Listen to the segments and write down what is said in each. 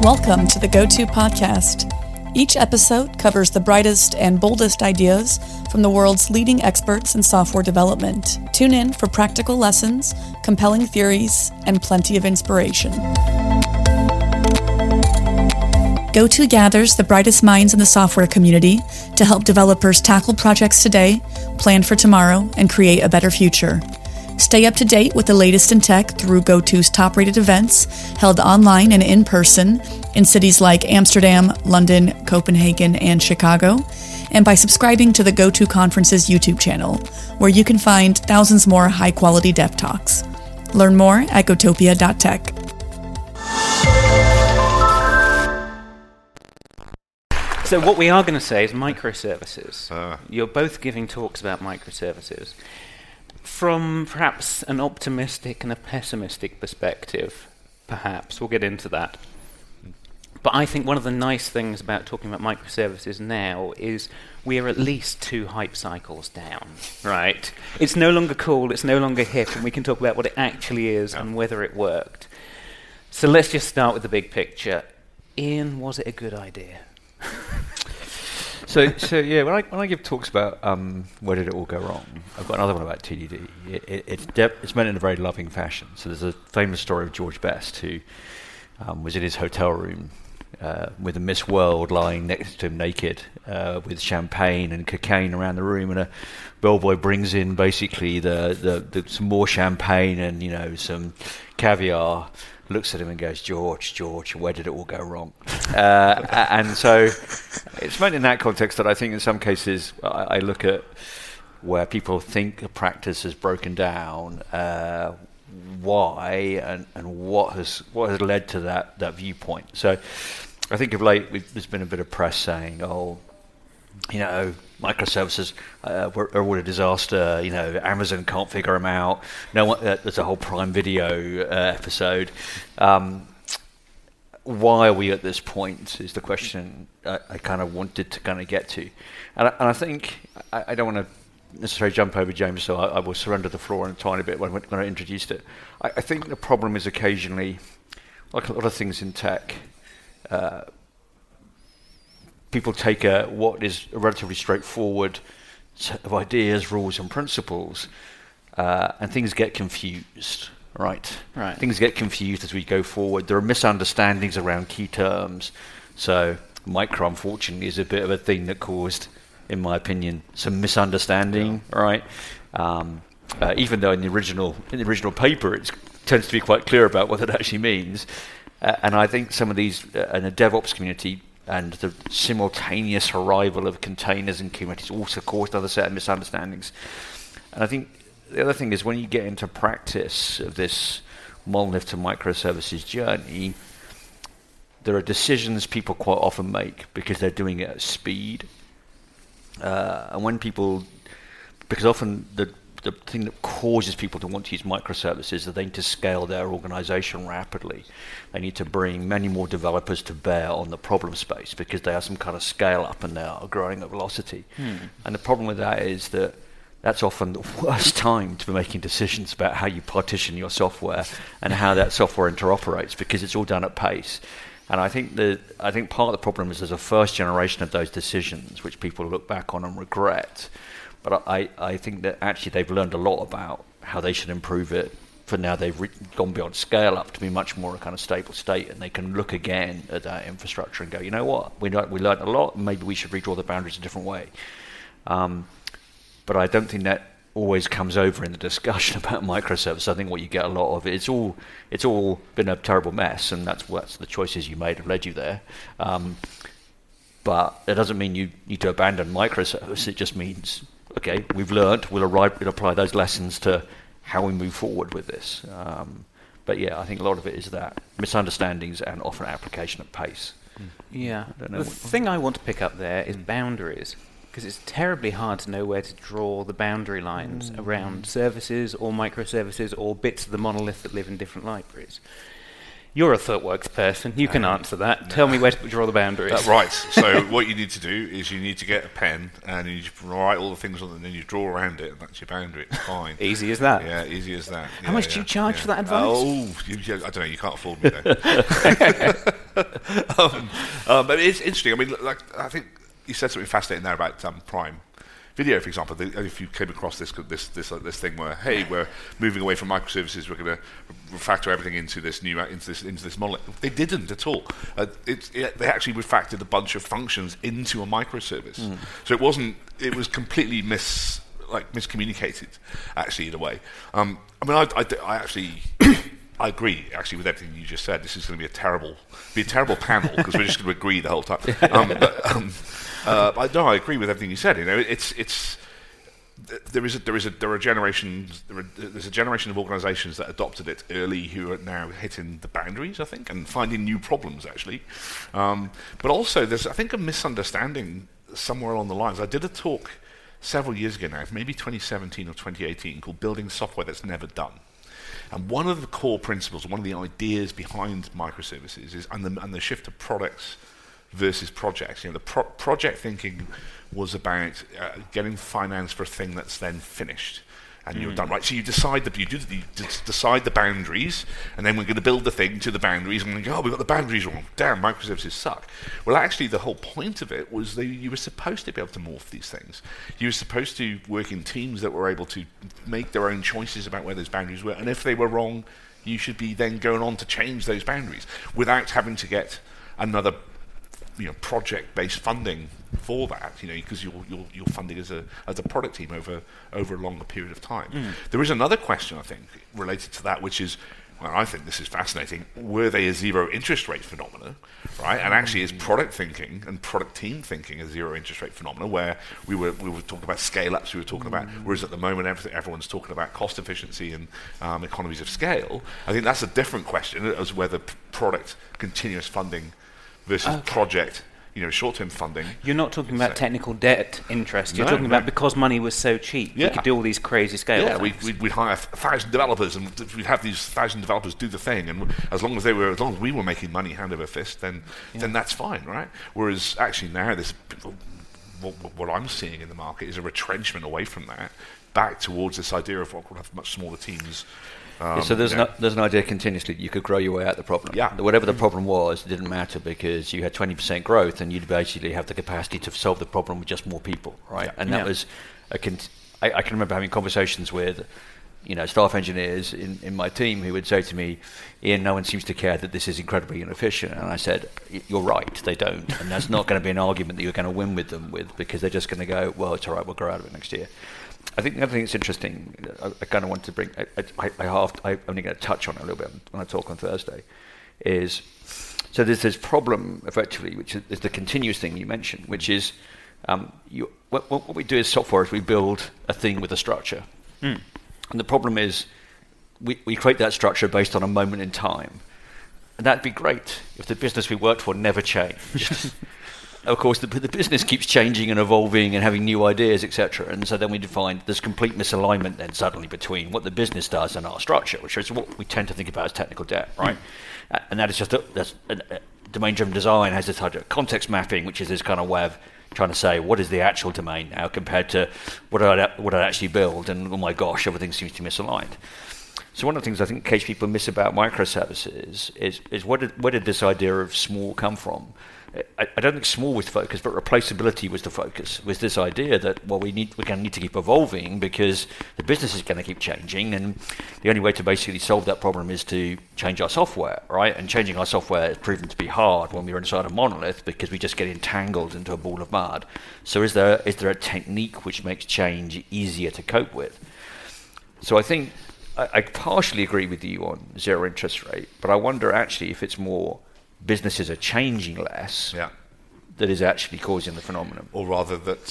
Welcome to the Go-To Podcast. Each episode covers the brightest and boldest ideas from the world's leading experts in software development. Tune in for practical lessons, compelling theories, and plenty of inspiration. Go-To gathers the brightest minds in the software community to help developers tackle projects today, plan for tomorrow, and create a better future. Stay up to date with the latest in tech through Go-To's top-rated events held online and in person in cities like Amsterdam, London, Copenhagen, and Chicago, and by subscribing to the Go-To Conference's YouTube channel, where you can find thousands more high-quality dev talks. Learn more at gotopia.tech. So what we are going to say is microservices. You're both giving talks about microservices. From perhaps an optimistic and a pessimistic perspective, perhaps. We'll get into that. But I think one of the nice things about talking about microservices now is we are at least 2 hype cycles down, right? It's no longer cool, it's no longer hip, and we can talk about what it actually is and whether it worked. So let's just start with the big picture. Ian, was it a good idea? So yeah, when I give talks about where did it all go wrong, I've got another one about TDD. It's meant in a very loving fashion. So there's a famous story of George Best, who was in his hotel room with a Miss World lying next to him naked, with champagne and cocaine around the room, and a bellboy brings in basically the some more champagne and some caviar. Looks at him and goes, George, where did it all go wrong? And so it's meant in that context that I think in some cases I look at where people think a practice has broken down, why and what has led to that viewpoint. So I think of late there's been a bit of press saying, microservices are all a disaster. Amazon can't figure them out. No one. There's a whole Prime Video episode. Why are we at this point? Is the question I kind of wanted to kind of get to, and I think I don't want to necessarily jump over James, so I will surrender the floor in a tiny bit when I introduced it. I think the problem is occasionally, like a lot of things in tech. People take what is a relatively straightforward set of ideas, rules, and principles, and things get confused, right? Things get confused as we go forward. There are misunderstandings around key terms. So micro, unfortunately, is a bit of a thing that caused, in my opinion, some misunderstanding, right? Even though in the original paper, it tends to be quite clear about what it actually means. And I think some of these in the DevOps community and the simultaneous arrival of containers and Kubernetes also caused another set of misunderstandings. And I think the other thing is when you get into practice of this monolith to microservices journey, there are decisions people quite often make because they're doing it at speed. Because often the thing that causes people to want to use microservices is that they need to scale their organization rapidly. They need to bring many more developers to bear on the problem space because they have some kind of scale up and they are growing at velocity. And the problem with that is that that's often the worst time to be making decisions about how you partition your software and how that software interoperates because it's all done at pace. And I think part of the problem is there's a first generation of those decisions which people look back on and regret. But I think that actually they've learned a lot about how they should improve it. For now, they've gone beyond scale up to be much more a kind of stable state, and they can look again at that infrastructure and go, you know what, we learned a lot, maybe we should redraw the boundaries a different way. But I don't think that always comes over in the discussion about microservices. I think what you get a lot of it's all been a terrible mess, and that's the choices you made have led you there. But it doesn't mean you need to abandon microservices. It just means, okay, we've learned, we'll apply those lessons to how we move forward with this. But yeah, I think a lot of it is that misunderstandings and often application at pace. Yeah. The thing I want to pick up there is boundaries, because it's terribly hard to know where to draw the boundary lines around services or microservices or bits of the monolith that live in different libraries. You're a ThoughtWorks person. You can answer that. Tell me where to draw the boundaries. Right. So what you need to do is you need to get a pen and you write all the things on it, and then you draw around it, and that's your boundary. It's fine. Easy as that. Yeah, easy as that. How much do you charge for that advice? I don't know. You can't afford me though. But it's interesting. I mean, I think you said something fascinating there about Prime Video, for example. If you came across this thing where, hey, we're moving away from microservices, we're going to refactor everything into this model. They didn't at all. They actually refactored a bunch of functions into a microservice. So it was completely miscommunicated, actually, in a way. I mean, I actually. I agree, actually, with everything you just said. This is going to be a terrible panel because we're just going to agree the whole time. I agree with everything you said. You know, there's a generation of organisations that adopted it early who are now hitting the boundaries, I think, and finding new problems actually. But also, there's, I think, a misunderstanding somewhere along the lines. I did a talk several years ago now, maybe 2017 or 2018, called "Building Software That's Never Done." And one of the core principles, one of the ideas behind microservices is, and the shift to products versus projects. You know, the project thinking was about getting finance for a thing that's then finished, and you're done, right? So you decide decide the boundaries, and then we're going to build the thing to the boundaries, and we go, oh, we got the boundaries wrong. Damn, microservices suck. Well, actually, the whole point of it was that you were supposed to be able to morph these things. You were supposed to work in teams that were able to make their own choices about where those boundaries were, and if they were wrong, you should be then going on to change those boundaries without having to get another, project-based funding for that, because you're funding as a product team over a longer period of time. There is another question, I think, related to that, which is, well, I think this is fascinating. Were they a zero interest rate phenomena, right? And actually, is product thinking and product team thinking a zero interest rate phenomena, where we were talking about scale ups, we were talking about, whereas at the moment everyone's talking about cost efficiency and economies of scale. I think that's a different question as whether product continuous funding versus project, short-term funding. You're not talking about technical debt interest. You're talking about because money was so cheap, you could do all these crazy scale. Yeah, we'd hire 1,000 developers, and we'd have these 1,000 developers do the thing, and as long as we were making money hand over fist, then that's fine, right? Whereas actually now, what I'm seeing in the market is a retrenchment away from that, back towards this idea of what we'll have much smaller teams. So there's an idea continuously you could grow your way out of the problem. Yeah. Whatever the problem was, it didn't matter because you had 20% growth and you'd basically have the capacity to solve the problem with just more people, right? Yeah. And that was I can remember having conversations with staff engineers in my team who would say to me, Ian, no one seems to care that this is incredibly inefficient. And I said, you're right, they don't. And that's not going to be an argument that you're going to win with them because they're just going to go, well, it's all right, we'll grow out of it next year. I think the other thing that's interesting, I kind of want to bring, I'm only going to touch on it a little bit when I talk on Thursday, is, so there's this problem, effectively, which is the continuous thing you mentioned, which is, what we do as software is we build a thing with a structure. And the problem is, we create that structure based on a moment in time. And that'd be great if the business we worked for never changed. Of course, the business keeps changing and evolving and having new ideas, etc. And so then we find there's complete misalignment then suddenly between what the business does and our structure, which is what we tend to think about as technical debt, right? And that is just domain-driven design has this type of context mapping, which is this kind of way of trying to say what is the actual domain now compared to what I'd actually build, and oh my gosh, everything seems to be misaligned. So one of the things I think in case people miss about microservices is where did this idea of small come from? I don't think small was the focus, but replaceability was the focus. Was this idea that we're going to need to keep evolving because the business is going to keep changing, and the only way to basically solve that problem is to change our software, right? And changing our software has proven to be hard when we're inside a monolith because we just get entangled into a ball of mud. So is there a technique which makes change easier to cope with? So I think I partially agree with you on zero interest rate, but I wonder actually if it's more businesses are changing less that is actually causing the phenomenon, or rather that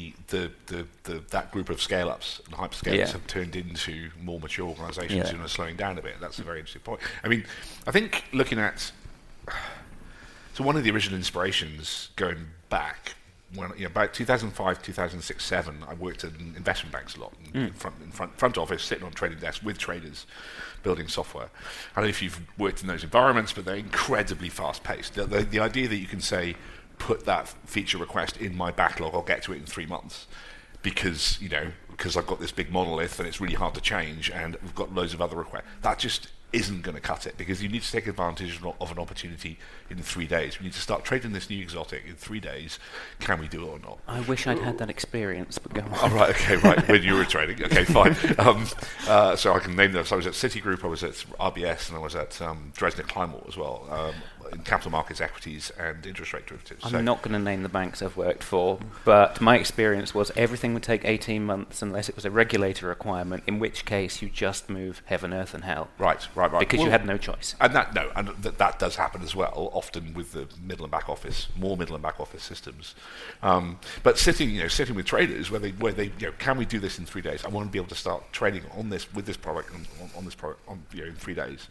that group of scale-ups and hyperscalers have turned into more mature organisations who are slowing down a bit. That's a very interesting point. I mean, I think looking at one of the original inspirations going back when about 2005, 2006, 2007, I worked in investment banks a lot, in front office, sitting on trading desks with traders, building software. I don't know if you've worked in those environments, but they're incredibly fast-paced. The idea that you can say, put that feature request in my backlog, I'll get to it in 3 months, because I've got this big monolith and it's really hard to change, and we've got loads of other requests. That just isn't going to cut it, because you need to take advantage of an opportunity in 3 days. We need to start trading this new exotic in 3 days. Can we do it or not? I wish I'd had that experience, but go on. Oh, right, when you were trading. Okay, fine. So I can name them. So I was at Citigroup, I was at RBS, and I was at Dresdner Kleinwort as well, in capital markets, equities, and interest rate derivatives. I'm not going to name the banks I've worked for, but my experience was everything would take 18 months unless it was a regulator requirement, in which case you just move heaven, earth, and hell. Right. Because you had no choice. And that does happen as well, often with the middle and back office, more middle and back office systems. But sitting with traders, where they can we do this in 3 days? I want to be able to start trading on this with this product on this product in 3 days.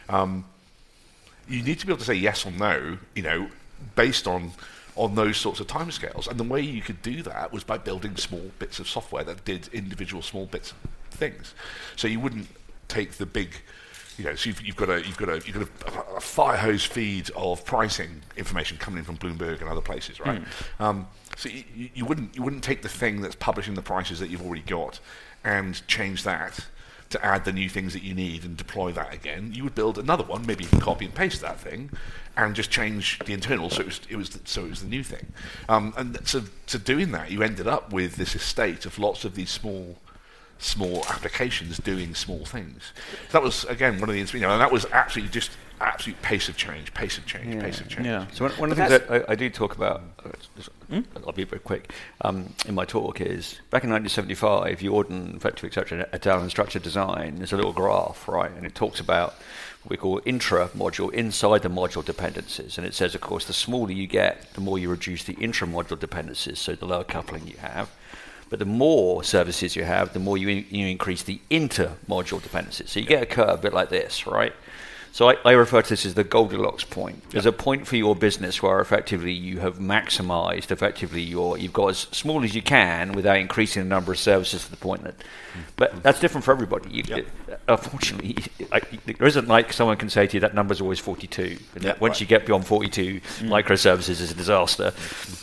You need to be able to say yes or no, based on those sorts of timescales. And the way you could do that was by building small bits of software that did individual small bits of things. So you wouldn't take the big, so you've got a fire hose feed of pricing information coming in from Bloomberg and other places, right? So you wouldn't take the thing that's publishing the prices that you've already got and change that to add the new things that you need and deploy that again. You would build another one, maybe you can copy and paste that thing, and just change the internal so it was the new thing. And so doing that, you ended up with this estate of lots of these small applications doing small things. So that was again one of the and that was absolute pace of change. Yeah. So one of the things that I do talk about, I'll be very quick, in my talk is, back in 1975, Jordan effectively accepted a down structured design. There's a little graph, right, and it talks about what we call intra-module, inside the module dependencies. And it says, of course, the smaller you get, the more you reduce the intra-module dependencies, so the lower coupling you have. But the more services you have, the more you increase the inter-module dependencies. So you get a curve a bit like this, right? So I refer to this as the Goldilocks point. There's a point for your business where effectively you have maximized you've got as small as you can without increasing the number of services to the point that, but that's different for everybody. Unfortunately, there isn't like someone can say to you that number's always 42. And once you get beyond 42, microservices is a disaster.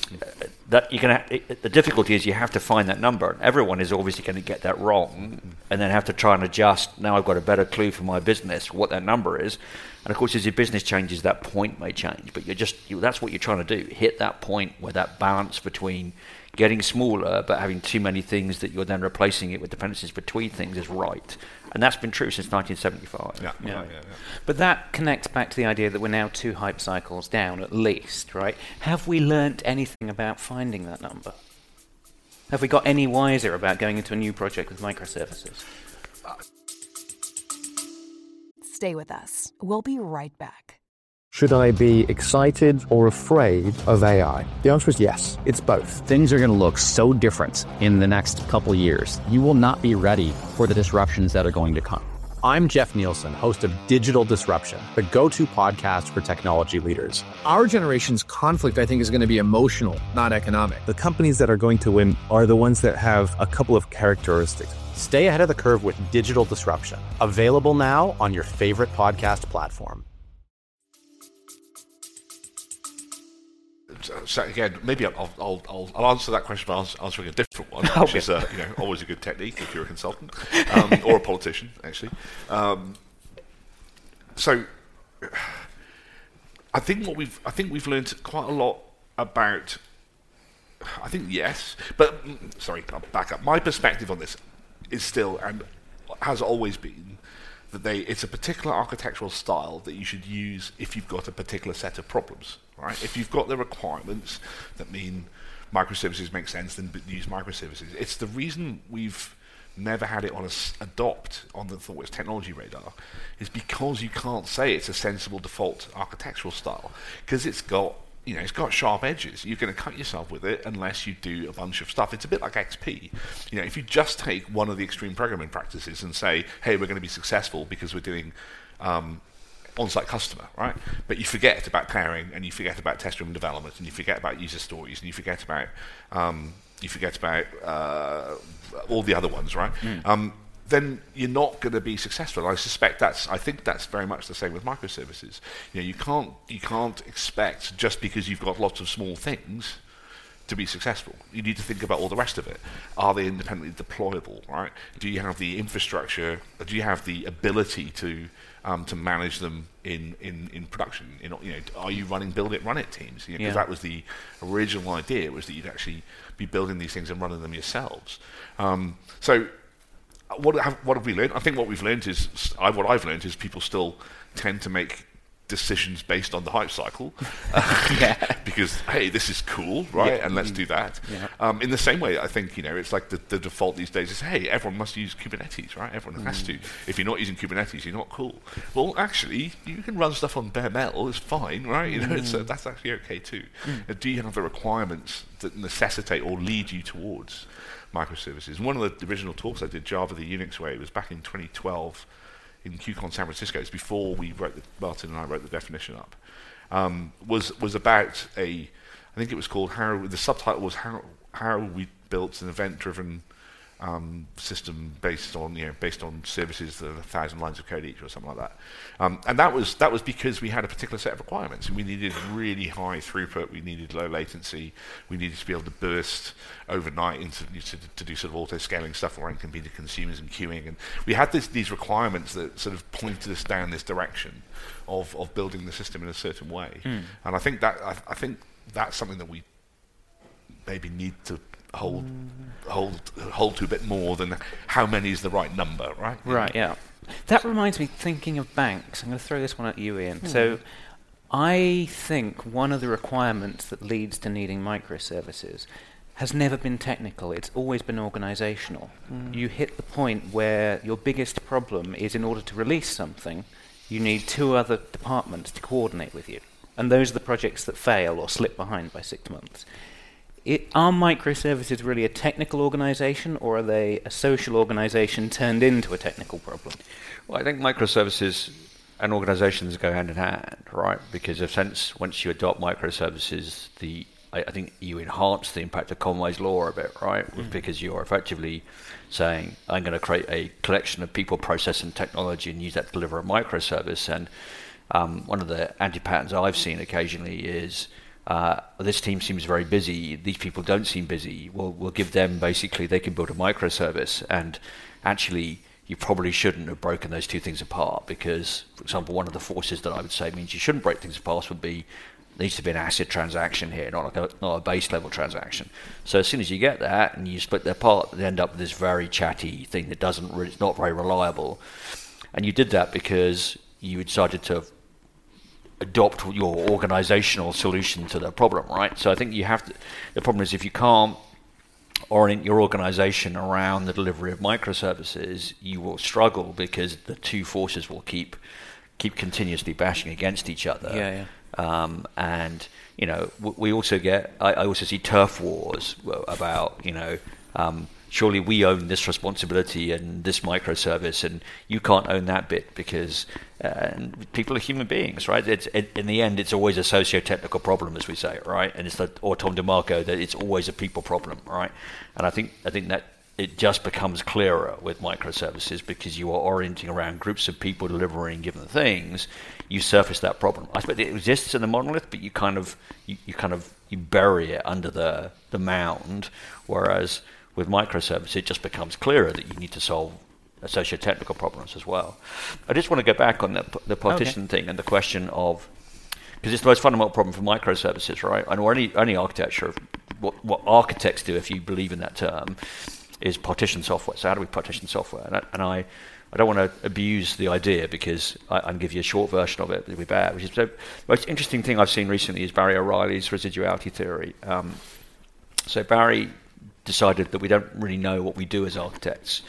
The difficulty is you have to find that number. Everyone is obviously going to get that wrong, and then have to try and adjust. Now I've got a better clue for my business what that number is, and of course, as your business changes, that point may change. But that's what you're trying to do: hit that point where that balance between getting smaller but having too many things that you're then replacing it with dependencies between things is right. And that's been true since 1975. Yeah. But that connects back to the idea that we're now 2 hype cycles down at least, right? Have we learnt anything about finding that number? Have we got any wiser about going into a new project with microservices? Stay with us. We'll be right back. Should I be excited or afraid of AI? The answer is yes. It's both. Things are going to look so different in the next couple years. You will not be ready for the disruptions that are going to come. I'm Jeff Nielsen, host of Digital Disruption, the go-to podcast for technology leaders. Our generation's conflict, I think, is going to be emotional, not economic. The companies that are going to win are the ones that have a couple of characteristics. Stay ahead of the curve with Digital Disruption. Available now on your favorite podcast platform. So again, maybe I'll answer that question by answering a different one, which is always a good technique if you're a consultant or a politician, actually. So I think we've learned quite a lot about. I think yes, but sorry, I'll back up. My perspective on this is still and has always been that it's a particular architectural style that you should use if you've got a particular set of problems, right? If you've got the requirements that mean microservices make sense, then use microservices. It's the reason we've never had it on adopt on the ThoughtWorks technology radar is because you can't say it's a sensible default architectural style because it's got sharp edges. You're going to cut yourself with it unless you do a bunch of stuff. It's a bit like XP. If you just take one of the extreme programming practices and say, hey, we're going to be successful because we're doing on-site customer, right? But you forget about pairing, and you forget about test-driven development, and you forget about user stories, and you forget about all the other ones, right? Then you're not going to be successful. I think that's very much the same with microservices. You can't expect just because you've got lots of small things to be successful. You need to think about all the rest of it. Are they independently deployable, right? Do you have the infrastructure? Do you have the ability to manage them in production? Are you running build it, run it teams? Because that was the original idea, was that you'd actually be building these things and running them yourselves. So what have we learned? I think what I've learned is people still tend to make decisions based on the hype cycle, because hey, this is cool, right? And let's do that. In the same way, I think it's like the default these days is, hey, everyone must use Kubernetes, right? Everyone has to. If you're not using Kubernetes, you're not cool. Well, actually, you can run stuff on bare metal. It's fine, right? That's actually okay too. Do you have the requirements that necessitate or lead you towards microservices? One of the original talks I did, Java the Unix Way, was back in 2012 in KubeCon San Francisco. It's before Martin and I wrote the definition up. Was about I think it was called the subtitle was how we built an event-driven system based on services that are 1,000 lines of code each or something like that. And that was because we had a particular set of requirements, and we needed really high throughput, we needed low latency, we needed to be able to burst overnight to do sort of auto-scaling stuff around convenient consumers and queuing. And we had these requirements that sort of pointed us down this direction of building the system in a certain way. And I think that's something that we maybe need to hold to a bit more than how many is the right number, right? Right, yeah. That reminds me, thinking of banks, I'm going to throw this one at you, Ian. So I think one of the requirements that leads to needing microservices has never been technical. It's always been organizational. You hit the point where your biggest problem is, in order to release something, you need 2 other departments to coordinate with you. And those are the projects that fail or slip behind by 6 months. Are microservices really a technical organization, or are they a social organization turned into a technical problem? Well, I think microservices and organizations go hand in hand, right? Because once you adopt microservices, I think you enhance the impact of Conway's law a bit, right? Because you're effectively saying, I'm going to create a collection of people, process, and technology and use that to deliver a microservice. And one of the anti-patterns I've seen occasionally is, this team seems very busy, these people don't seem busy, we'll give them, basically, they can build a microservice. And actually, you probably shouldn't have broken those two things apart, because, for example, one of the forces that I would say means you shouldn't break things apart would be, there needs to be an ACID transaction here, not a base level transaction. So as soon as you get that and you split them apart, they end up with this very chatty thing that it's not very reliable. And you did that because you decided to adopt your organizational solution to the problem, right? So I think the problem is, if you can't orient your organization around the delivery of microservices, you will struggle, because the two forces will keep continuously bashing against each other. And we also I also see turf wars about surely we own this responsibility and this microservice, and you can't own that bit, because people are human beings, right? In the end, it's always a socio-technical problem, as we say, right? And it's or Tom DeMarco, that it's always a people problem, right? And I think that it just becomes clearer with microservices, because you are orienting around groups of people delivering given things. You surface that problem. I suppose it exists in the monolith, but you bury it under the mound, whereas with microservices, it just becomes clearer that you need to solve socio-technical problems as well. I just want to go back on the partition thing and the question of, because it's the most fundamental problem for microservices, right? And any architecture, what architects do, if you believe in that term, is partition software. So how do we partition software? And I don't want to abuse the idea, because I can give you a short version of it that would be bad. Which is the most interesting thing I've seen recently is Barry O'Reilly's residuality theory. So Barry decided that we don't really know what we do as architects.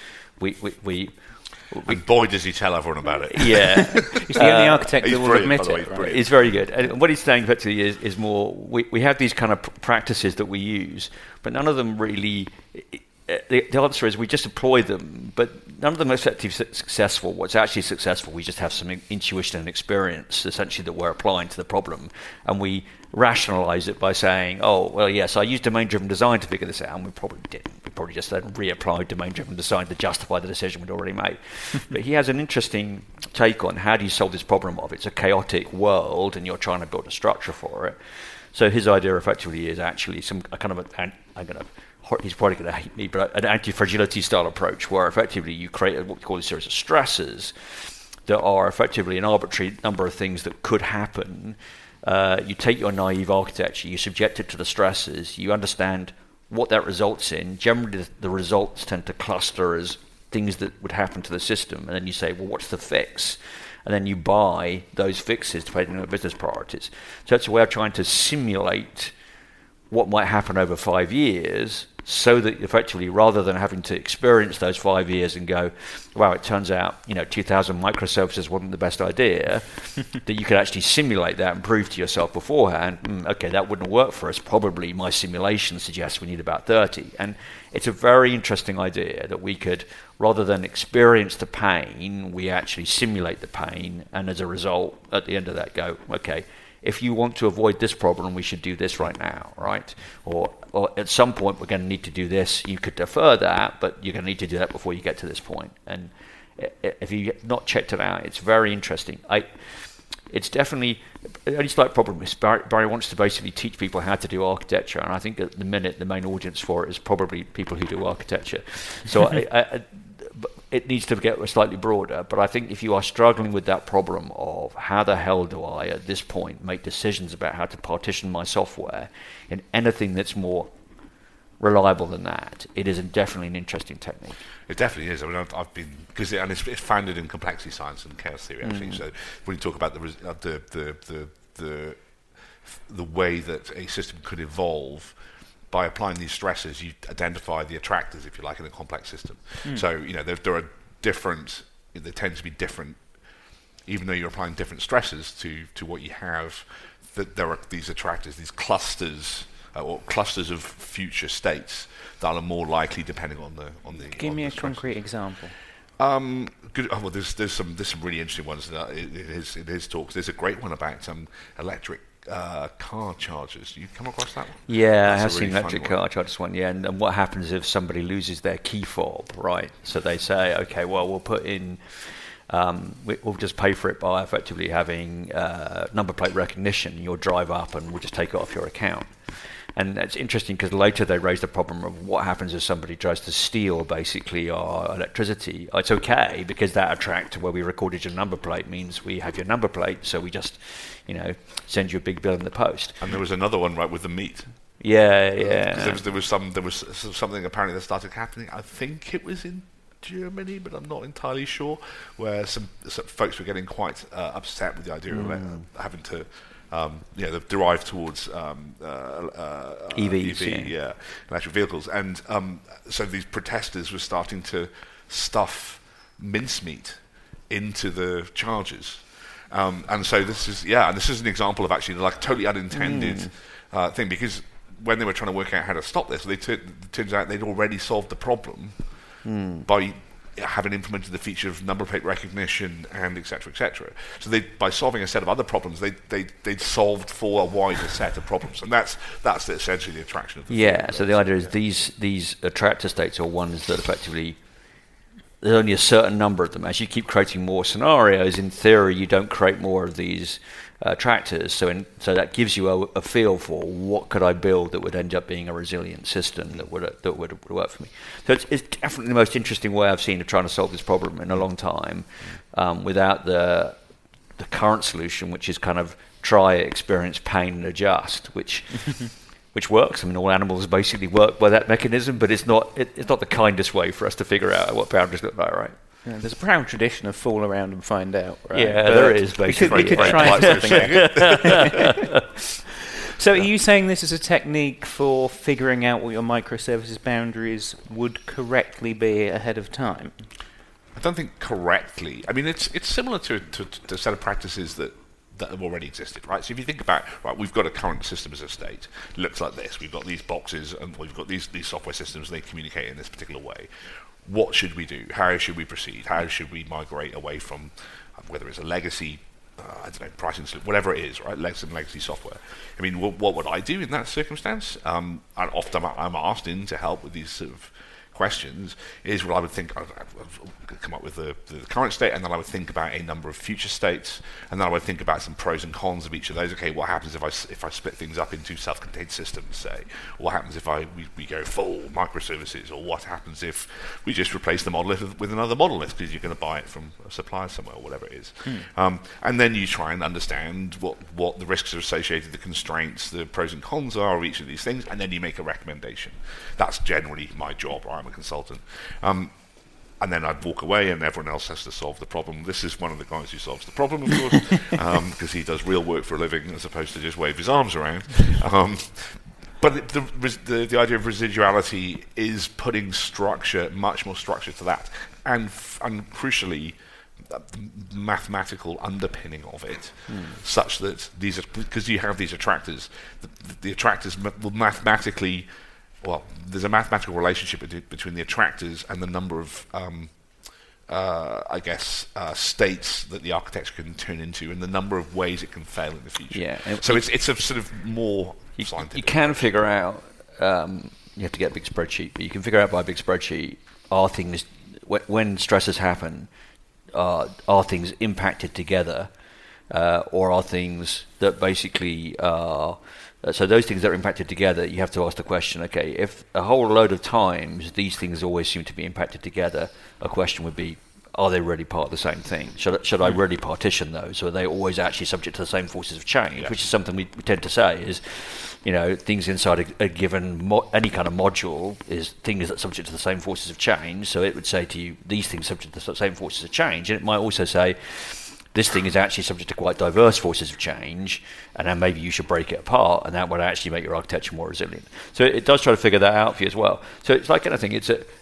And boy, does he tell everyone about it. Yeah. He's the only architect that will admit it. Right? He's very good. And what he's saying effectively is more, we have these kind of practices that we use, but none of them really the answer is we just deploy them, but none of them are effectively successful. What's actually successful, we just have some intuition and experience, essentially, that we're applying to the problem, and we rationalize it by saying, oh, well, yes, I used domain-driven design to figure this out, and we probably didn't. We probably just then reapplied domain-driven design to justify the decision we'd already made. But he has an interesting take on how do you solve this problem of it's a chaotic world, and you're trying to build a structure for it. So his idea effectively is actually some kind of he's probably going to hate me, but an anti-fragility style approach where effectively you create what we call a series of stresses that are effectively an arbitrary number of things that could happen. You take your naive architecture, you subject it to the stresses, you understand what that results in. Generally, the results tend to cluster as things that would happen to the system, and then you say, well, what's the fix? And then you buy those fixes depending on your business priorities. So it's a way of trying to simulate what might happen over 5 years, so that effectively, rather than having to experience those 5 years and go, wow, it turns out 2,000 microservices wasn't the best idea, that you could actually simulate that and prove to yourself beforehand, okay, that wouldn't work for us. Probably my simulation suggests we need about 30. And it's a very interesting idea that we could, rather than experience the pain, we actually simulate the pain, and as a result, at the end of that, go, okay, if you want to avoid this problem, we should do this right now, right? Or at some point, we're going to need to do this. You could defer that, but you're going to need to do that before you get to this point. And if you've not checked it out, it's very interesting. It's definitely the only slight problem is Barry wants to basically teach people how to do architecture, and I think at the minute the main audience for it is probably people who do architecture. So it needs to get slightly broader, but I think if you are struggling with that problem of how the hell do I, at this point, make decisions about how to partition my software in anything that's more reliable than that, it is definitely an interesting technique. It definitely is. I mean, I've been because it's founded in complexity science and chaos theory actually. So when you talk about the way that a system could evolve. By applying these stresses, you identify the attractors, if you like, in a complex system. So, there are different, they tend to be different, even though you're applying different stresses to what you have, that there are these attractors, these clusters, or clusters of future states that are more likely depending on the Give me a concrete example. Good. Oh, well, there's some really interesting ones in his talks. There's a great one about electric car chargers. You come across that one? Yeah, I have seen electric car chargers one. Yeah, and what happens if somebody loses their key fob, right? So they say, okay, well, we'll put in, we'll just pay for it by effectively having number plate recognition. You'll drive up, and we'll just take it off your account. And it's interesting because later they raised the problem of what happens if somebody tries to steal basically our electricity. It's okay because that attractor where we recorded your number plate means we have your number plate, so we just, send you a big bill in the post. And there was another one right with the meat. Yeah. Because there was something apparently that started happening. I think it was in Germany, but I'm not entirely sure, where some folks were getting quite upset with the idea of having to. They've derived towards EVs, electric vehicles, and so these protesters were starting to stuff mincemeat into the chargers, and so this is an example of actually like a totally unintended thing, because when they were trying to work out how to stop this, it turns out they'd already solved the problem by having implemented the feature of number plate recognition and et cetera. So by solving a set of other problems, they'd solved for a wider set of problems, and that's essentially the attraction of the field. So the idea is these attractor states are ones that effectively there's only a certain number of them. As you keep creating more scenarios, in theory, you don't create more of these attractors. So that gives you a feel for what could I build that would end up being a resilient system that would work for me. So it's definitely the most interesting way I've seen of trying to solve this problem in a long time, without the current solution, which is kind of try, experience pain, and adjust, which works. I mean, all animals basically work by that mechanism, but it's not the kindest way for us to figure out what boundaries look like, right? Yeah, there's a proud tradition of fool around and find out, right? Yeah, but there is, basically. We could try something. So are you saying this is a technique for figuring out what your microservices boundaries would correctly be ahead of time? I don't think correctly. I mean, it's similar to a set of practices that that have already existed, right? So if you think about, right, we've got a current system as a state. It looks like this. We've got these boxes, and we've got these software systems, and they communicate in this particular way. What should we do? How should we proceed? How should we migrate away from, whether it's a legacy, I don't know, pricing, whatever it is, right? Legacy software. I mean, what would I do in that circumstance? And often I'm asked in to help with these sort of questions, is what I would think. I'd come up with the current state, and then I would think about a number of future states, and then I would think about some pros and cons of each of those. Okay, what happens if I split things up into self-contained systems, say? What happens if we go full microservices? Or what happens if we just replace the monolith with another monolith because you're going to buy it from a supplier somewhere, or whatever it is? And then you try and understand what the risks are associated, the constraints, the pros and cons are of each of these things, and then you make a recommendation. That's generally my job, right? I'm a consultant. And then I'd walk away, and everyone else has to solve the problem. This is one of the guys who solves the problem, of course, because he does real work for a living as opposed to just wave his arms around. But the idea of residuality is putting structure, much more structure to that, and crucially, the mathematical underpinning of it, such that these are, because you have these attractors, the attractors will mathematically. Well, there's a mathematical relationship between the attractors and the number of, states that the architecture can turn into, and the number of ways it can fail in the future. Yeah. So it's a sort of more scientific. You can figure out. You have to get a big spreadsheet, but you can figure out by a big spreadsheet: are things when stresses happen, are things impacted together, or are things that basically are. So those things that are impacted together, you have to ask the question, okay, if a whole load of times these things always seem to be impacted together, a question would be, are they really part of the same thing? Should I really partition those, or are they always actually subject to the same forces of change? Yeah. Which is something we tend to say is, things inside a given any kind of module is things that are subject to the same forces of change. So it would say to you, these things subject to the same forces of change, and it might also say, this thing is actually subject to quite diverse forces of change, and then maybe you should break it apart, and that would actually make your architecture more resilient. So it does try to figure that out for you as well. So it's like anything.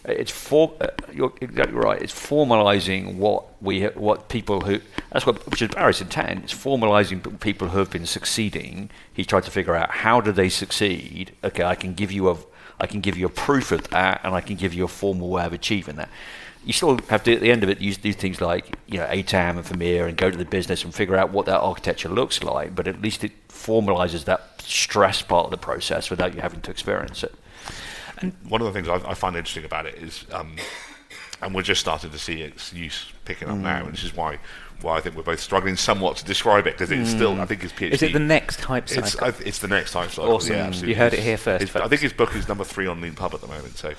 You're exactly right. It's formalising what people who which is Barry's intent. It's formalising people who have been succeeding. He's tried to figure out how do they succeed. Okay, I can give you a proof of that, and I can give you a formal way of achieving that. You still have to, at the end of it, you do things like ATAM and Vermeer and go to the business and figure out what that architecture looks like, but at least it formalises that stress part of the process without you having to experience it. And one of the things I find interesting about it is, and we're just starting to see its use picking up now, and this is why I think we're both struggling somewhat to describe it, because it's still, I think his PhD... Is it the next hype cycle? It's the next hype cycle. Awesome. Yeah, absolutely. You heard it here first. I think his book is number 3 on LeanPub at the moment, so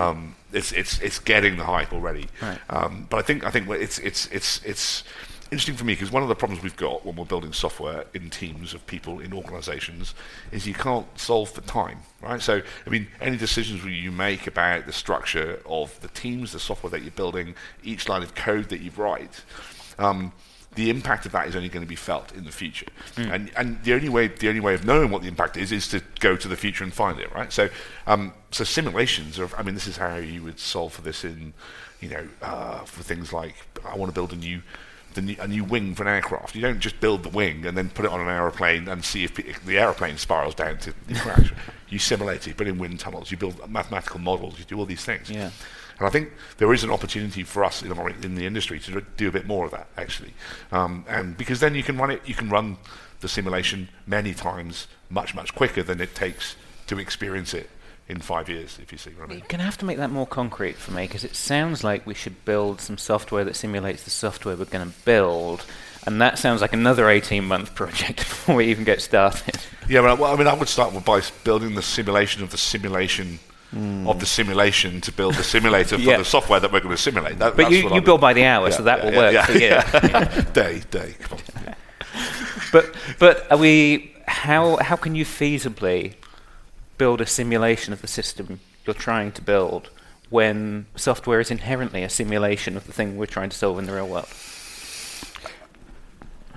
it's getting the hype already. Right. But I think it's interesting for me, because one of the problems we've got when we're building software in teams of people in organizations is you can't solve for time, right? So, I mean, any decisions you make about the structure of the teams, the software that you're building, each line of code that you write, the impact of that is only going to be felt in the future. And the only way of knowing what the impact is to go to the future and find it, right? So so simulations are, this is how you would solve for this in, for things like, I want to build a new wing for an aircraft. You don't just build the wing and then put it on an aeroplane and see if the aeroplane spirals down to crash. You simulate it, put in wind tunnels, you build mathematical models, you do all these things. Yeah. And I think there is an opportunity for us in the industry to do a bit more of that, actually. And because then you can run the simulation many times much, much quicker than it takes to experience it in 5 years, if you see what I mean. You're going to have to make that more concrete for me, because it sounds like we should build some software that simulates the software we're going to build, and that sounds like another 18-month project before we even get started. Yeah, I would start by building the simulation of the simulation of the simulation to build the simulator for the software that we're going to simulate. But you build by the hour, so that will work for you. Day, come on. But are we? How can you feasibly build a simulation of the system you're trying to build when software is inherently a simulation of the thing we're trying to solve in the real world?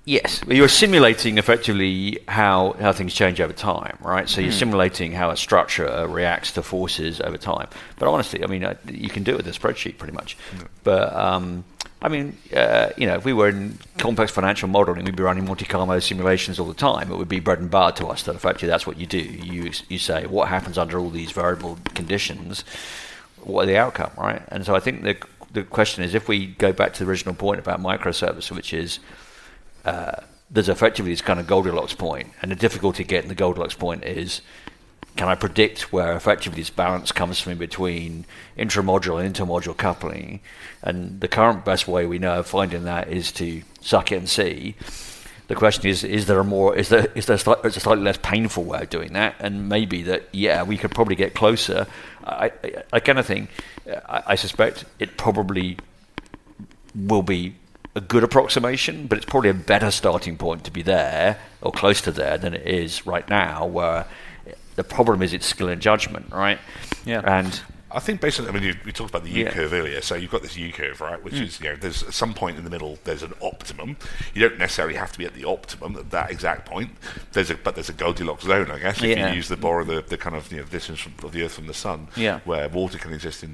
Yes, you're simulating effectively how things change over time, right? So you're simulating how a structure reacts to forces over time. But honestly, I mean, you can do it with a spreadsheet pretty much. But I mean, if we were in complex financial modeling, we'd be running Monte Carlo simulations all the time. It would be bread and butter to us that effectively that's what you do. You say, what happens under all these variable conditions? What are the outcome, right? And so I think the question is, if we go back to the original point about microservice, which is there's effectively this kind of Goldilocks point, and the difficulty getting the Goldilocks point is, can I predict where effectively this balance comes from in between intra-module and inter-module coupling? And the current best way we know of finding that is to suck it and see. The question is there a slightly less painful way of doing that? And maybe that, we could probably get closer. I kind of think, I suspect it probably will be a good approximation, but it's probably a better starting point to be there or close to there than it is right now, where the problem is it's skill and judgment, right? Yeah. And I think basically, I mean, we talked about the U-curve earlier, so you've got this U-curve, right, which is, there's at some point in the middle, there's an optimum. You don't necessarily have to be at the optimum at that exact point. But there's a Goldilocks zone, I guess, if you use the kind of distance of the Earth from the Sun, where water can exist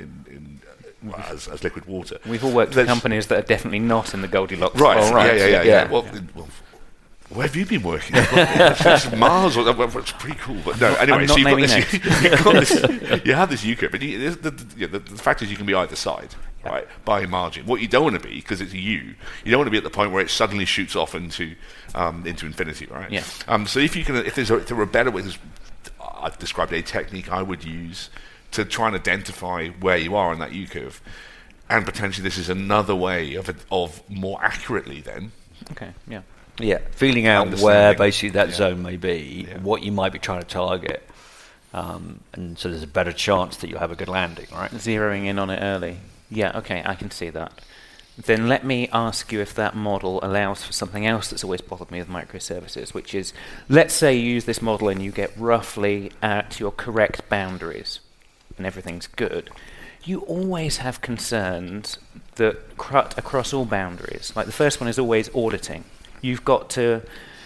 as liquid water. We've all worked with companies that are definitely not in the Goldilocks. Right. Yeah. Well, where have you been working? It's Mars. It's pretty cool. But no, anyway, so you have this U-curve, but the fact is you can be either side, right, by a margin. What you don't want to be, because it's you don't want to be at the point where it suddenly shoots off into infinity, right? Yeah. So if there were a better way, I've described a technique I would use to try and identify where you are on that U-curve, and potentially this is another way of more accurately then. Okay. Yeah. Yeah, feeling out where basically that zone may be, what you might be trying to target, and so there's a better chance that you'll have a good landing, right? Zeroing in on it early. Yeah, okay, I can see that. Then let me ask you if that model allows for something else that's always bothered me with microservices, which is, let's say you use this model and you get roughly at your correct boundaries, and everything's good. You always have concerns that cut across all boundaries. Like the first one is always auditing. You've got to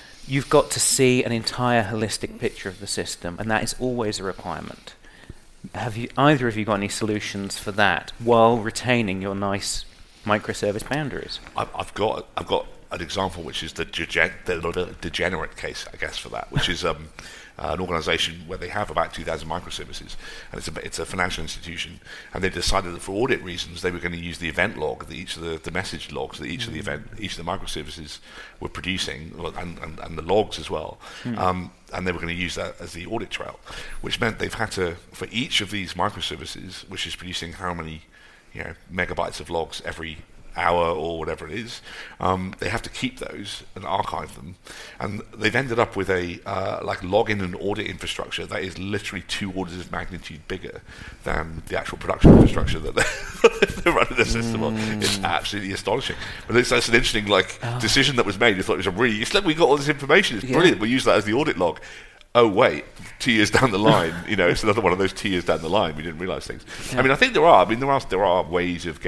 see an entire holistic picture of the system, and that is always a requirement. Have either of you got any solutions for that while retaining your nice microservice boundaries? I've got an example, which is the degenerate case, I guess, for that, which is an organisation where they have about 2,000 microservices, and it's a financial institution, and they decided that for audit reasons they were going to use the event log, each of the message logs that each of the microservices were producing, and the logs as well, and they were going to use that as the audit trail, which meant they've had to, for each of these microservices, which is producing how many megabytes of logs every hour or whatever it is, they have to keep those and archive them, and they've ended up with a login and audit infrastructure that is literally 2 orders of magnitude bigger than the actual production infrastructure that they're running the system on. It's absolutely astonishing. But that's an interesting decision that was made. You thought it was it's like we got all this information. It's brilliant. We'll use that as the audit log. Oh wait, 2 years down the line, it's another one of those 2 years down the line. We didn't realise things. Yeah. I mean, I think there are ways of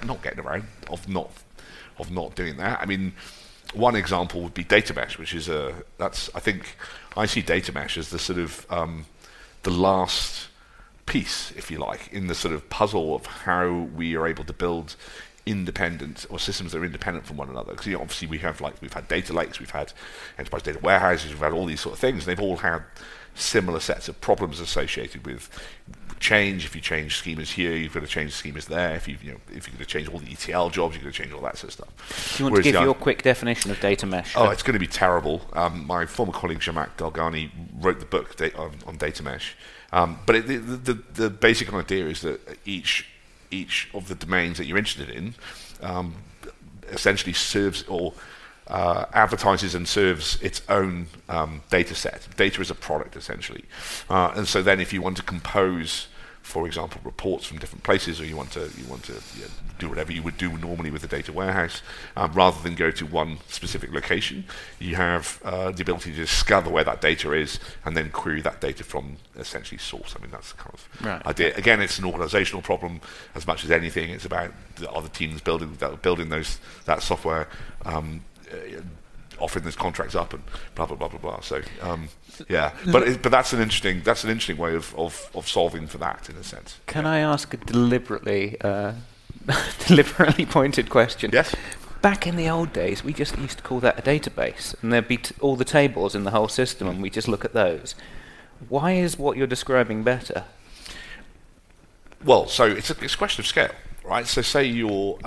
not doing that. I mean, one example would be data mesh, which is I see data mesh as the sort of the last piece, if you like, in the sort of puzzle of how we are able to build independent, or systems that are independent from one another. Because obviously we've had data lakes, we've had enterprise data warehouses, we've had all these sort of things, and they've all had similar sets of problems associated with change. If you change schemas here, you've got to change schemas there. If you're going to change all the ETL jobs, you've got to change all that sort of stuff. Do you want to give your quick definition of data mesh? Oh, it's going to be terrible. My former colleague Zhamak Dalgani wrote the book on data mesh. But the basic idea is that each of the domains that you're interested in essentially serves or advertises and serves its own data set. Data is a product, essentially. And so then if you want to compose, for example, reports from different places, or you want to do whatever you would do normally with a data warehouse, rather than go to one specific location, you have the ability to discover where that data is and then query that data from essentially source. I mean, that's the kind of idea. Again, it's an organizational problem as much as anything. It's about the other teams building that software offering this contracts up and blah blah blah blah blah. So but that's an interesting way of solving for that in a sense. Can I ask a deliberately pointed question? Yes. Back in the old days, we just used to call that a database, and there'd be all the tables in the whole system, and we just look at those. Why is what you're describing better? Well, so it's a question of scale, right? So say you're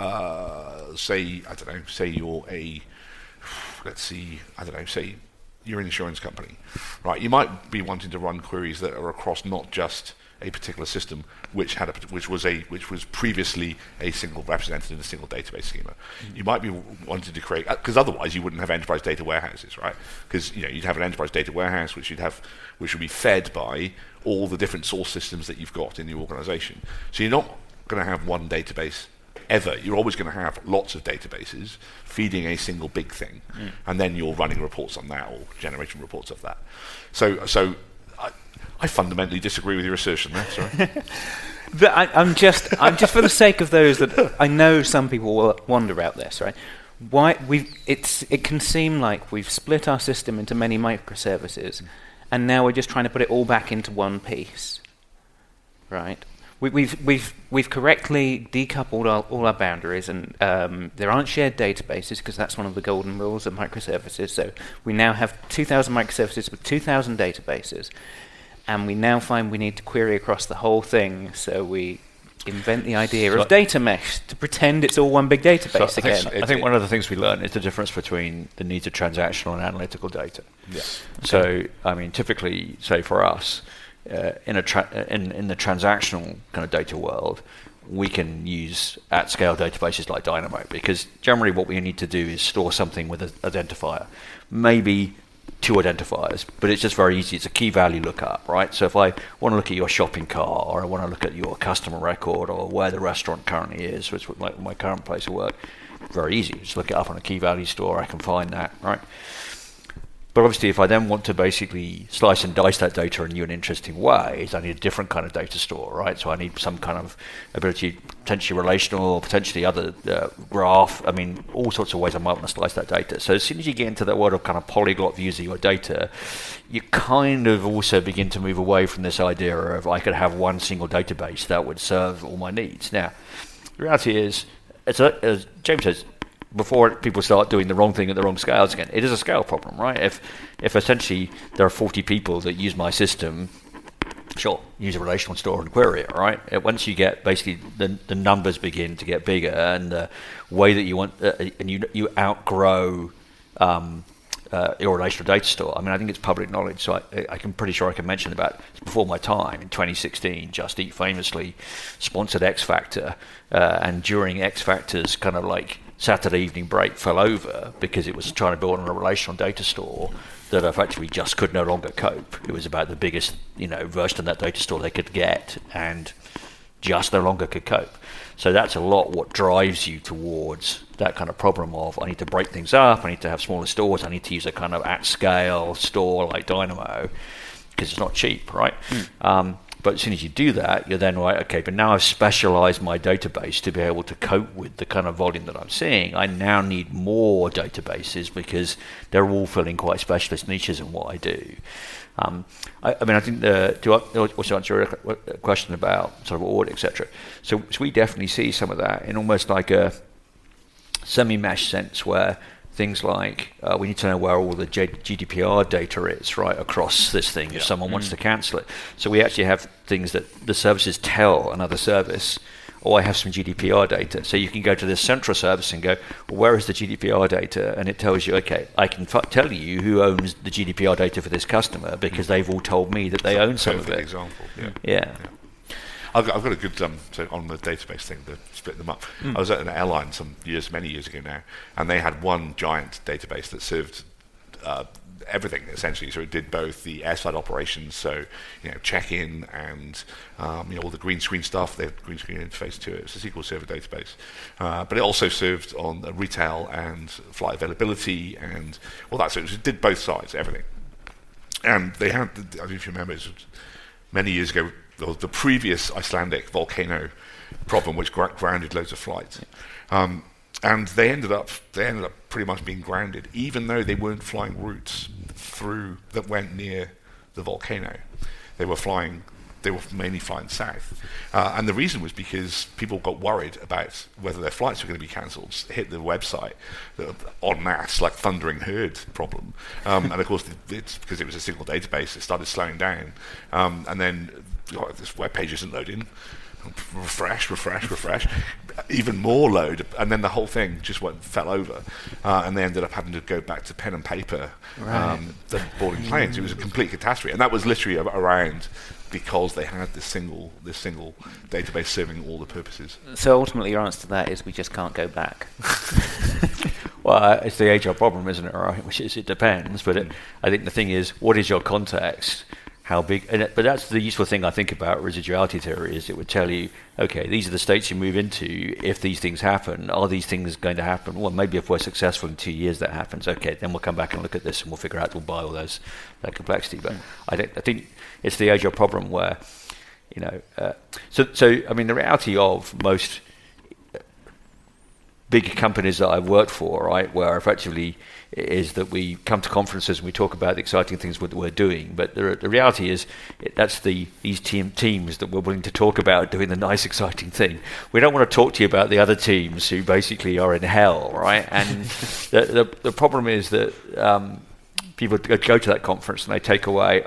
you're an insurance company, right? You might be wanting to run queries that are across not just a particular system, which was previously a single represented in a single database schema. Mm-hmm. You might be wanting to create, because otherwise you wouldn't have enterprise data warehouses, right? Because you'd have an enterprise data warehouse which would be fed by all the different source systems that you've got in your organization. So you're not going to have one database ever. You're always going to have lots of databases feeding a single big thing, and then you're running reports on that or generating reports of that. So I fundamentally disagree with your assertion there. Sorry. I'm just for the sake of those that I know some people will wonder about this, right? It can seem like we've split our system into many microservices, and now we're just trying to put it all back into one piece, right? We've correctly decoupled all our boundaries, and there aren't shared databases because that's one of the golden rules of microservices. So we now have 2,000 microservices with 2,000 databases, and we now find we need to query across the whole thing. So we invent the idea of data mesh to pretend it's all one big database again. I think one of the things we learn is the difference between the needs of transactional and analytical data. Yeah. So, I mean, typically, say for us, in the transactional kind of data world, we can use at-scale databases like Dynamo, because generally what we need to do is store something with an identifier, maybe 2 identifiers, but it's just very easy. It's a key value lookup, right? So if I want to look at your shopping cart, or I want to look at your customer record, or where the restaurant currently is, which is my current place of work, very easy. Just look it up on a key value store, I can find that, right? But obviously, if I then want to basically slice and dice that data in new and interesting ways, I need a different kind of data store, right? So I need some kind of ability, potentially relational, potentially other graph. I mean, all sorts of ways I might want to slice that data. So as soon as you get into that world of kind of polyglot views of your data, you kind of also begin to move away from this idea of I could have one single database that would serve all my needs. Now, the reality is, as James says, before people start doing the wrong thing at the wrong scales again, it is a scale problem, right? If essentially there are 40 people that use my system, sure, use a relational store and query it, right? Once you get basically the numbers begin to get bigger, and the way that you want, and you outgrow your relational data store. I mean, I think it's public knowledge, so I'm pretty sure I can mention about before my time in 2016. Just Eat famously sponsored X Factor, and during X Factor's kind of like Saturday evening break fell over because it was trying to build on a relational data store that effectively just could no longer cope. It was about the biggest, version of that data store they could get, and just no longer could cope. So that's a lot what drives you towards that kind of problem of I need to break things up, I need to have smaller stores, I need to use a kind of at-scale store like Dynamo because it's not cheap, right? But as soon as you do that, you're then right, okay, but now I've specialized my database to be able to cope with the kind of volume that I'm seeing. I now need more databases because they're all filling quite specialist niches in what I do. I think to also answer your question about sort of audit, etc. So we definitely see some of that in almost like a semi-mesh sense where things like we need to know where all the GDPR data is, right, across this thing if someone wants to cancel it. So we actually have things that the services tell another service, I have some GDPR data. So you can go to this central service and go, well, where is the GDPR data? And it tells you, okay, I can tell you who owns the GDPR data for this customer because they've all told me that they own some of it. Example, yeah. I've got a good so on the database thing to split them up. I was at an airline many years ago now, and they had one giant database that served everything essentially. So it did both the airside operations, so check-in and all the green screen stuff. They had green screen interface to it. It's a SQL Server database, but it also served on retail and flight availability and all that. So it did both sides, everything. And they had, I don't know if you remember, it was many years ago. The previous Icelandic volcano problem, which grounded loads of flights, and they ended up pretty much been grounded, even though they weren't flying routes that went near the volcano. They were mainly flying south. And the reason was because people got worried about whether their flights were going to be cancelled, hit the website en masse, like thundering herd problem. And of course, it's because it was a single database, it started slowing down. And then this web page isn't loading. Refresh, even more load, and then the whole thing just fell over, and they ended up having to go back to pen and paper, the boarding planes. It was a complete catastrophe, and that was literally around because they had this single database serving all the purposes. So ultimately, your answer to that is we just can't go back. Well, it's the HR problem, isn't it? Right, which is it depends, but I think the thing is, what is your context? How big? But that's the useful thing I think about residuality theory is it would tell you, okay, these are the states you move into. If these things happen, are these things going to happen? Well, maybe if we're successful in 2 year that happens. Okay, then we'll come back and look at this and we'll figure out we'll buy all that complexity. But I think it's the age-old problem where, so I mean the reality of most big companies that I've worked for, right, where effectively is that we come to conferences and we talk about the exciting things that we're doing, but the reality is that's these teams that we're willing to talk about doing the nice exciting thing. We don't want to talk to you about the other teams who basically are in hell, right? And the problem is that people go to that conference and they take away,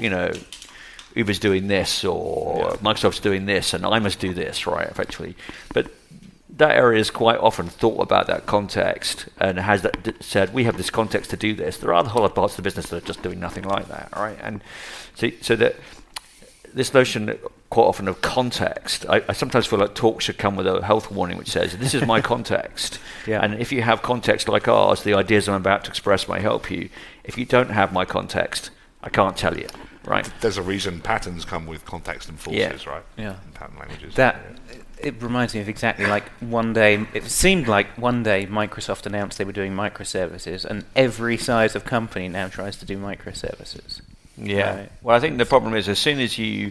Uber's doing this or Microsoft's doing this and I must do this, right, effectively. But that area is quite often thought about that context and has said, we have this context to do this. There are the whole other parts of the business that are just doing nothing like that, right? And so that this notion quite often of context, I sometimes feel like talk should come with a health warning which says, this is my context. And if you have context like ours, the ideas I'm about to express may help you. If you don't have my context, I can't tell you, right? There's a reason patterns come with context and forces, right? Yeah. And pattern languages. It reminds me of exactly like one day, it seemed like one day Microsoft announced they were doing microservices, and every size of company now tries to do microservices. Yeah. Right. Well, I think the problem is as soon as you,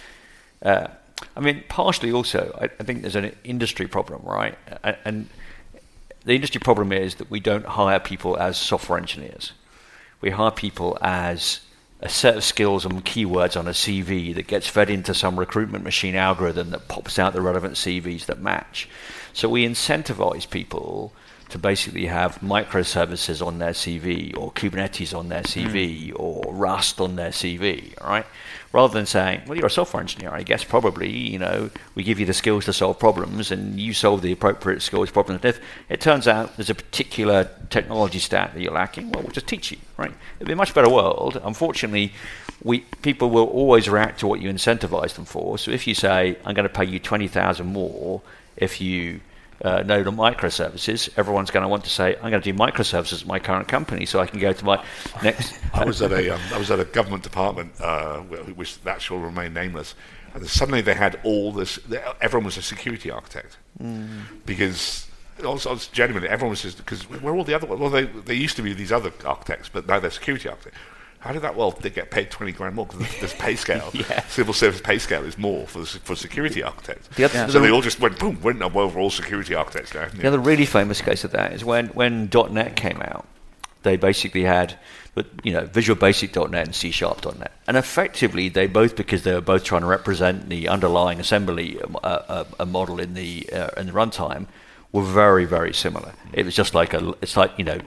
partially also, I think there's an industry problem, right? And the industry problem is that we don't hire people as software engineers. We hire people as a set of skills and keywords on a CV that gets fed into some recruitment machine algorithm that pops out the relevant CVs that match. So we incentivize people to basically have microservices on their CV or Kubernetes on their CV or Rust on their CV, right? Rather than saying, well, you're a software engineer, I guess probably, we give you the skills to solve problems and you solve the appropriate skills problems. And if it turns out there's a particular technology stack that you're lacking, well, we'll just teach you, right? It'd be a much better world. Unfortunately, people will always react to what you incentivize them for. So if you say, I'm going to pay you $20,000 more if you know the microservices, everyone's going to want to say, I'm going to do microservices at my current company so I can go to my next... I was at a government department, which that shall remain nameless, and suddenly they had all this, everyone was a security architect. Because, also genuinely, everyone was just, because we're all the other, well, they used to be these other architects, but now they're security architects. How did that? Well, they get paid $20,000 more because this pay scale, civil service pay scale, is more for security architects. So they all just went boom. We're all security architects now. The other really famous case of that is when .NET came out. They basically had, Visual Basic .NET and C# .NET, and effectively they both, because they were both trying to represent the underlying assembly a model in the runtime, were very, very similar. It was just like almost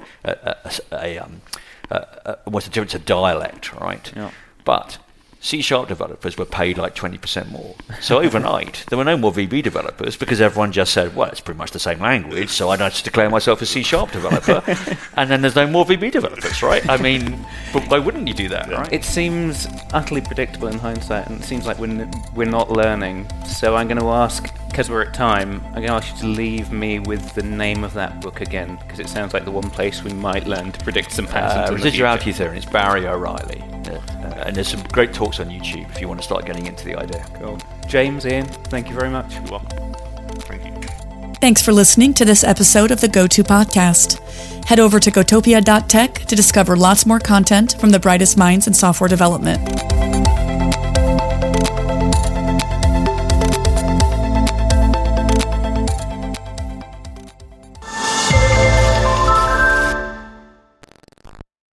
a difference of dialect, right? Yeah. But C# developers were paid like 20% more. So overnight, there were no more VB developers because everyone just said, well, it's pretty much the same language, so I don't just declare myself a C# developer. And then there's no more VB developers, right? I mean, but why wouldn't you do that, right? It seems utterly predictable in hindsight, and it seems like we're not learning. So I'm going to ask, because we're at time, I'm going to ask you to leave me with the name of that book again, because it sounds like the one place we might learn to predict some patterns. Residuality Theory. It's Barry O'Reilly. And there's some great talks on YouTube if you want to start getting into the idea. Cool. James, Ian, thank you very much. You're welcome. Thank you. Thanks for listening to this episode of the GoTo Podcast. Head over to gotopia.tech to discover lots more content from the brightest minds in software development.